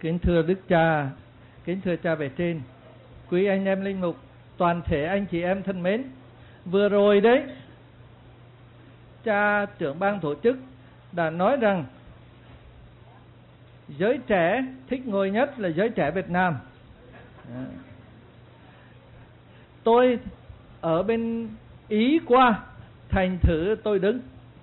Kính thưa Đức Cha, kính thưa Cha bề trên, quý anh em linh mục, toàn thể anh chị em thân mến, vừa rồi đấy, Cha trưởng ban tổ chức đã nói rằng giới trẻ thích ngồi nhất là giới trẻ Việt Nam. Tôi ở bên Ý qua, thành thử tôi đứng.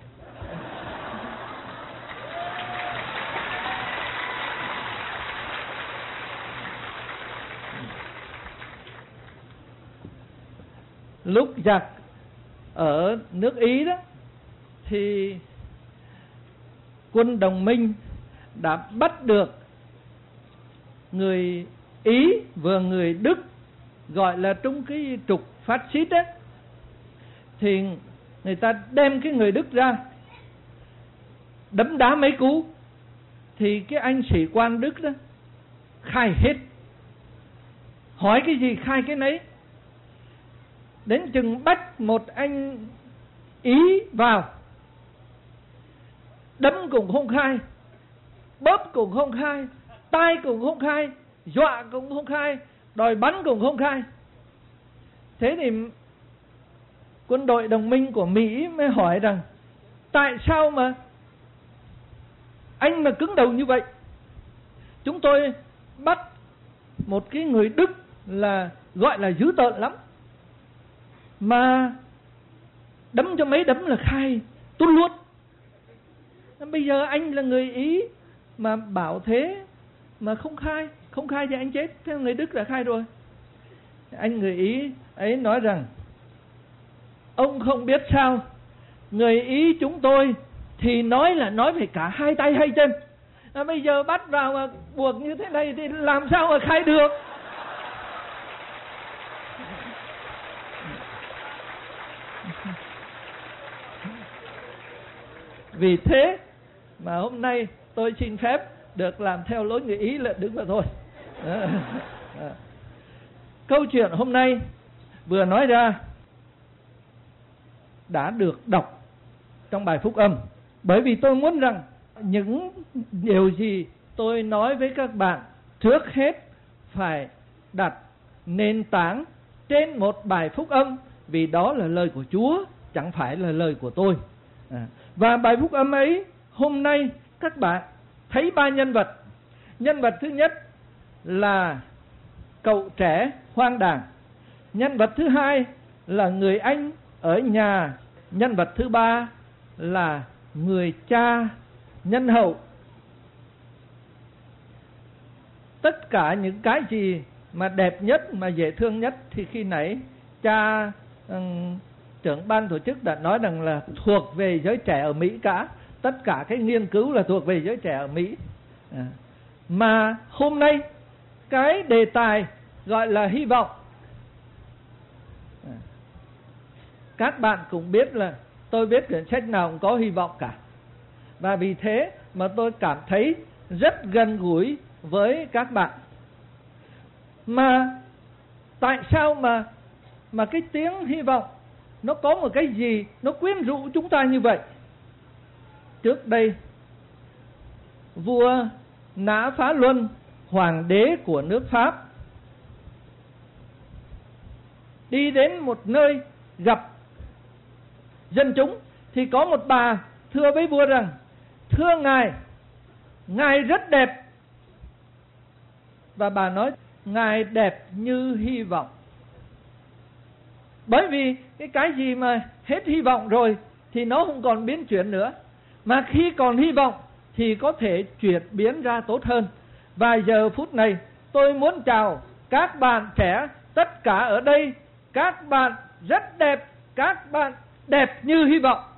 Lúc giặc ở nước Ý đó thì quân đồng minh đã bắt được người Ý và người Đức, gọi là trong cái trục phát xít ấy, thì người ta đem cái người Đức ra đấm đá mấy cú, thì cái anh sĩ quan Đức đó khai hết, hỏi cái gì khai cái nấy. Đến chừng bắt một anh Ý vào, đấm cũng không khai, bóp cũng không khai, tay cũng không khai, dọa cũng không khai, đòi bắn cũng không khai. Thế thì quân đội đồng minh của Mỹ mới hỏi rằng tại sao mà anh mà cứng đầu như vậy? Chúng tôi bắt một cái người Đức là gọi là dữ tợn lắm, mà đấm cho mấy đấm là khai tuôn luôn. Bây giờ anh là người Ý mà bảo thế mà không khai thì anh chết. Thế người Đức đã khai rồi. Anh người Ý ấy nói rằng ông không biết sao, người Ý chúng tôi thì nói là nói về cả hai tay hai chân. Bây giờ bắt vào mà buộc như thế này thì làm sao mà khai được? Vì thế mà hôm nay tôi xin phép được làm theo lối người Ý là đứng vào thôi. Câu chuyện hôm nay vừa nói ra đã được đọc trong bài phúc âm, bởi vì tôi muốn rằng những điều gì tôi nói với các bạn trước hết phải đặt nền tảng trên một bài phúc âm, vì đó là lời của Chúa, chẳng phải là lời của tôi. Và bài phúc âm ấy hôm nay các bạn thấy ba nhân vật. Nhân vật thứ nhất là cậu trẻ hoang đàng. Nhân vật thứ hai là người anh ở nhà. Nhân vật thứ ba là người cha nhân hậu. Tất cả những cái gì mà đẹp nhất, mà dễ thương nhất thì khi nãy cha trưởng ban tổ chức đã nói rằng là thuộc về giới trẻ ở Mỹ cả. Tất cả cái nghiên cứu là thuộc về giới trẻ ở Mỹ. Mà hôm nay cái đề tài gọi là hy vọng. Các bạn cũng biết là tôi viết quyển sách nào cũng có hy vọng cả. Và vì thế mà tôi cảm thấy rất gần gũi với các bạn. Mà tại sao mà cái tiếng hy vọng nó có một cái gì nó quyến rũ chúng ta như vậy? Trước đây, vua Nã Phá Luân, hoàng đế của nước Pháp, đi đến một nơi gặp dân chúng, thì có một bà thưa với vua rằng: thưa ngài, ngài rất đẹp. Và bà nói: ngài đẹp như hy vọng. Bởi vì cái gì mà hết hy vọng rồi thì nó không còn biến chuyển nữa. Mà khi còn hy vọng thì có thể chuyển biến ra tốt hơn. Và giờ phút này tôi muốn chào các bạn trẻ tất cả ở đây. Các bạn rất đẹp, các bạn đẹp như hy vọng.